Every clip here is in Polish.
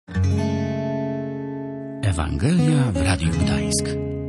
Ewangelia w Radiu Gdańsk.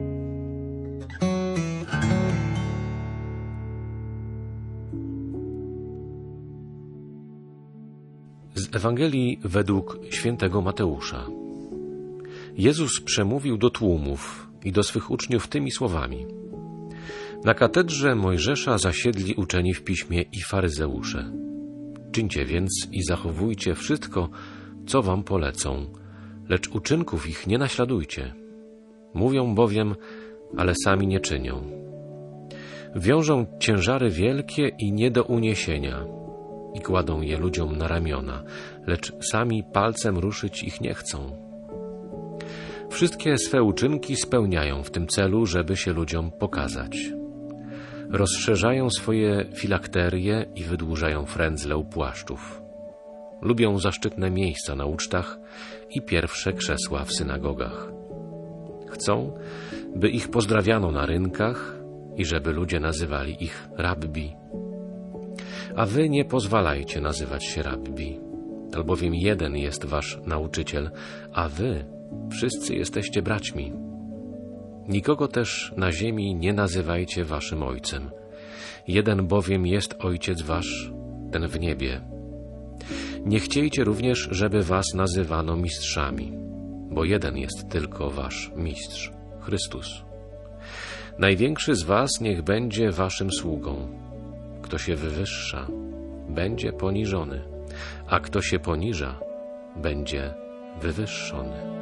Z Ewangelii według świętego Mateusza. Jezus przemówił do tłumów i do swych uczniów tymi słowami. Na katedrze Mojżesza zasiedli uczeni w piśmie i faryzeusze. Czyńcie więc i zachowujcie wszystko, co wam polecą, lecz uczynków ich nie naśladujcie. Mówią bowiem, ale sami nie czynią. Wiążą ciężary wielkie i nie do uniesienia i kładą je ludziom na ramiona, lecz sami palcem ruszyć ich nie chcą. Wszystkie swe uczynki spełniają w tym celu, żeby się ludziom pokazać. Rozszerzają swoje filakterie i wydłużają frędzle u płaszczów. Lubią zaszczytne miejsca na ucztach i pierwsze krzesła w synagogach. Chcą, by ich pozdrawiano na rynkach i żeby ludzie nazywali ich rabbi. A wy nie pozwalajcie nazywać się rabbi, albowiem jeden jest wasz nauczyciel, a wy wszyscy jesteście braćmi. Nikogo też na ziemi nie nazywajcie waszym ojcem. Jeden bowiem jest ojciec wasz, ten w niebie. Nie chciejcie również, żeby was nazywano mistrzami, bo jeden jest tylko wasz mistrz, Chrystus. Największy z was niech będzie waszym sługą. Kto się wywyższa, będzie poniżony, a kto się poniża, będzie wywyższony.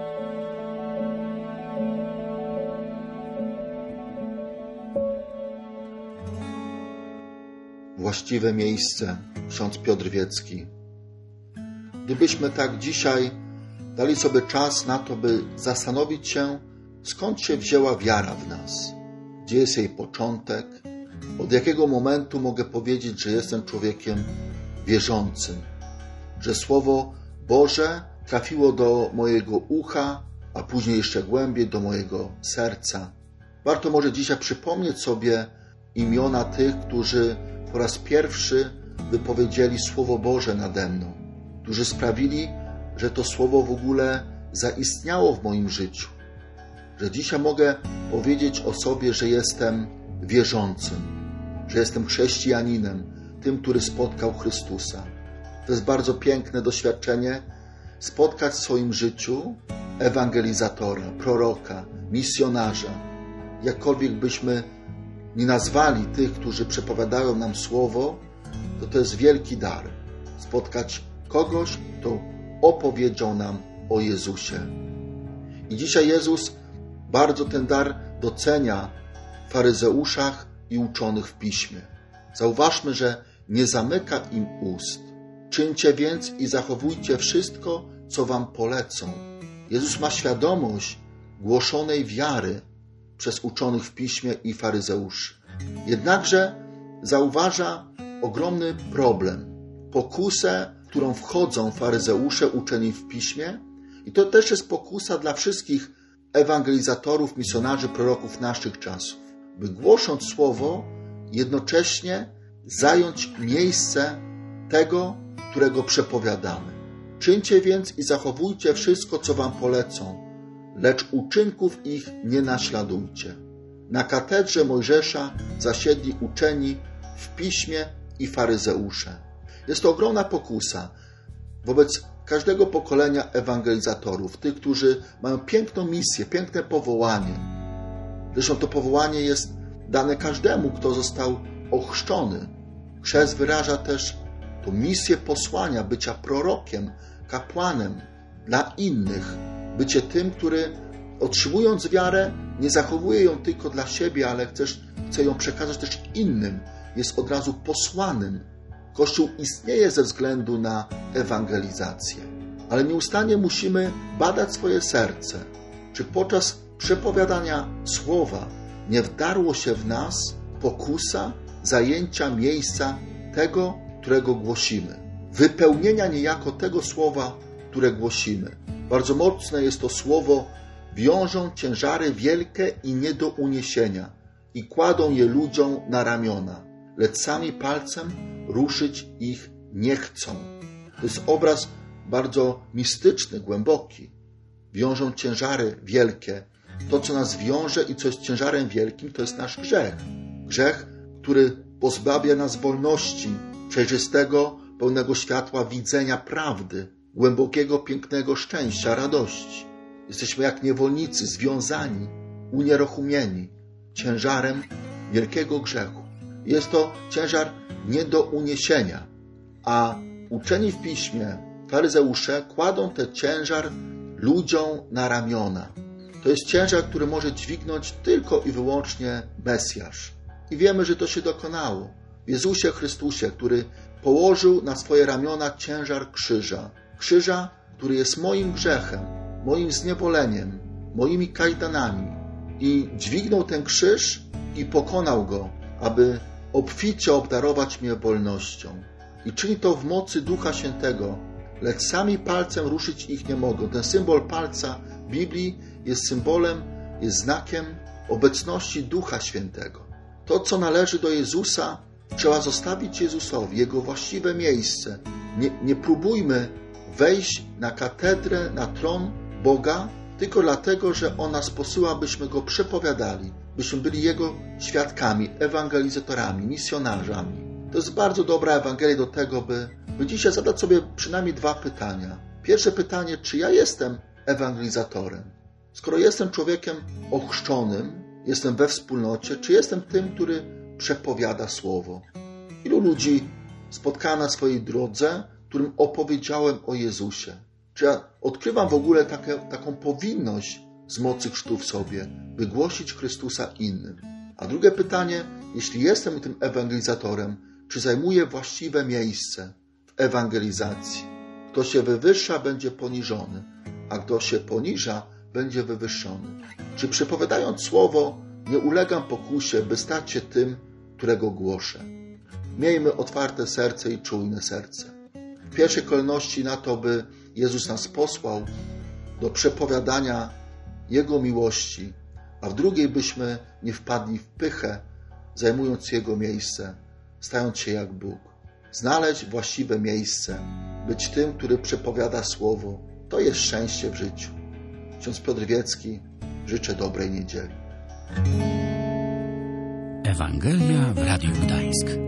Właściwe miejsce, ksiądz Piotr Wiecki. Gdybyśmy tak dzisiaj dali sobie czas na to, by zastanowić się, skąd się wzięła wiara w nas, gdzie jest jej początek, od jakiego momentu mogę powiedzieć, że jestem człowiekiem wierzącym, że Słowo Boże trafiło do mojego ucha, a później jeszcze głębiej do mojego serca. Warto może dzisiaj przypomnieć sobie imiona tych, którzy po raz pierwszy wypowiedzieli Słowo Boże nade mną, którzy sprawili, że to Słowo w ogóle zaistniało w moim życiu, że dzisiaj mogę powiedzieć o sobie, że jestem wierzącym, że jestem chrześcijaninem, tym, który spotkał Chrystusa. To jest bardzo piękne doświadczenie, spotkać w swoim życiu ewangelizatora, proroka, misjonarza. Jakkolwiek byśmy nie nazwali tych, którzy przepowiadają nam Słowo, to jest wielki dar. Spotkać kogoś, kto opowiedział nam o Jezusie. I dzisiaj Jezus bardzo ten dar docenia w faryzeuszach i uczonych w Piśmie. Zauważmy, że nie zamyka im ust. Czyńcie więc i zachowujcie wszystko, co wam polecą. Jezus ma świadomość głoszonej wiary przez uczonych w Piśmie i faryzeuszy. Jednakże zauważa ogromny problem, pokusę, w którą wchodzą faryzeusze uczeni w Piśmie, i to też jest pokusa dla wszystkich ewangelizatorów, misjonarzy, proroków naszych czasów, by głosząc Słowo, jednocześnie zająć miejsce tego, którego przepowiadamy. Czyńcie więc i zachowujcie wszystko, co wam polecą, lecz uczynków ich nie naśladujcie. Na katedrze Mojżesza zasiedli uczeni w Piśmie i faryzeusze. Jest to ogromna pokusa wobec każdego pokolenia ewangelizatorów, tych, którzy mają piękną misję, piękne powołanie. Zresztą to powołanie jest dane każdemu, kto został ochrzczony. Chrzest wyraża też tą misję posłania, bycia prorokiem, kapłanem dla innych, bycie tym, który otrzymując wiarę, nie zachowuje ją tylko dla siebie, ale chce ją przekazać też innym. Jest od razu posłanym. Kościół istnieje ze względu na ewangelizację. Ale nieustannie musimy badać swoje serce. Czy podczas przepowiadania słowa nie wdarło się w nas pokusa zajęcia miejsca tego, którego głosimy. Wypełnienia niejako tego słowa, które głosimy. Bardzo mocne jest to słowo: wiążą ciężary wielkie i nie do uniesienia i kładą je ludziom na ramiona, lecz sami palcem ruszyć ich nie chcą. To jest obraz bardzo mistyczny, głęboki. Wiążą ciężary wielkie. To, co nas wiąże i co jest ciężarem wielkim, to jest nasz grzech. Grzech, który pozbawia nas wolności, przejrzystego, pełnego światła widzenia prawdy, głębokiego, pięknego szczęścia, radości. Jesteśmy jak niewolnicy, związani, unieruchomieni ciężarem wielkiego grzechu. Jest to ciężar nie do uniesienia, a uczeni w Piśmie, faryzeusze, kładą ten ciężar ludziom na ramiona. To jest ciężar, który może dźwignąć tylko i wyłącznie Mesjasz. I wiemy, że to się dokonało w Jezusie Chrystusie, który położył na swoje ramiona ciężar krzyża. Krzyża, który jest moim grzechem, moim zniewoleniem, moimi kajdanami. I dźwignął ten krzyż i pokonał go, aby obficie obdarować mnie wolnością. I czyni to w mocy Ducha Świętego, lecz sami palcem ruszyć ich nie mogą. Ten symbol palca w Biblii jest symbolem, jest znakiem obecności Ducha Świętego. To, co należy do Jezusa, trzeba zostawić Jezusowi, Jego właściwe miejsce. Nie próbujmy wejść na katedrę, na tron Boga, tylko dlatego, że On nas posyła, byśmy Go przepowiadali, byśmy byli Jego świadkami, ewangelizatorami, misjonarzami. To jest bardzo dobra Ewangelia do tego, by dzisiaj zadać sobie przynajmniej 2 pytania. Pierwsze pytanie, czy ja jestem ewangelizatorem? Skoro jestem człowiekiem ochrzczonym, jestem we wspólnocie, czy jestem tym, który przepowiada Słowo? Ilu ludzi spotkałem na swojej drodze, którym opowiedziałem o Jezusie? Czy ja odkrywam w ogóle taką powinność z mocy chrztu w sobie, by głosić Chrystusa innym? A drugie pytanie, jeśli jestem tym ewangelizatorem, czy zajmuję właściwe miejsce w ewangelizacji? Kto się wywyższa, będzie poniżony, a kto się poniża, będzie wywyższony. Czy przepowiadając Słowo, nie ulegam pokusie, by stać się tym, którego głoszę? Miejmy otwarte serce i czujne serce. W pierwszej kolejności na to, by Jezus nas posłał do przepowiadania Jego miłości, a w drugiej byśmy nie wpadli w pychę, zajmując Jego miejsce, stając się jak Bóg. Znaleźć właściwe miejsce, być tym, który przepowiada Słowo, to jest szczęście w życiu. Ksiądz Piotr Wiecki, życzę dobrej niedzieli. Ewangelia w Radiu Gdańsk.